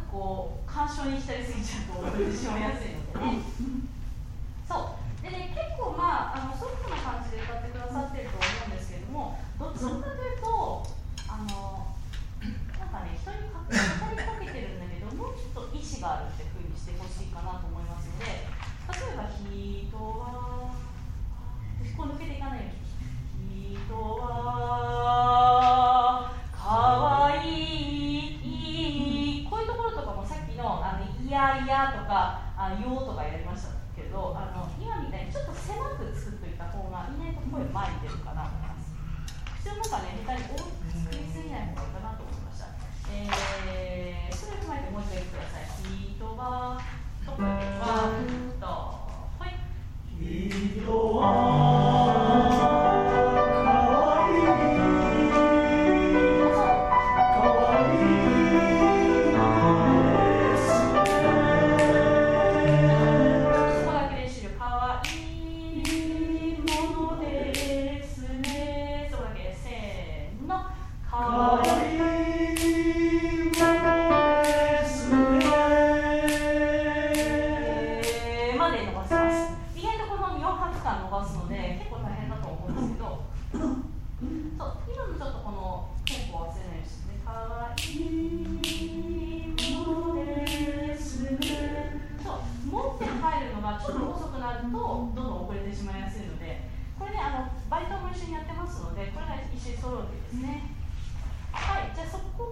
こう干渉に浸りすぎちゃうと遅れてしまいやすいのでね。そうでね、結構ソフトな感じで歌ってくださってると思うんですけれども、どちらかというとなんかね、人に語りかけてるんだけど、もうちょっと意志があるっていう風にしてほしいかなと思いますので、例えば人はこう抜けていかないように、人はかわいい、こういうところとかもさっきのいやいやとかよとかやりましたけど、今みたいにちょっと狭く作っておいた方が意外と声前に出るかなと思います。口の中ね、下手に大きく作りすぎない方がいいかなと思いました。それを踏まえてもう一回言ってください。人はとかはとはい。人はバイトも一緒にやってますので、これが一緒に揃うわけですね。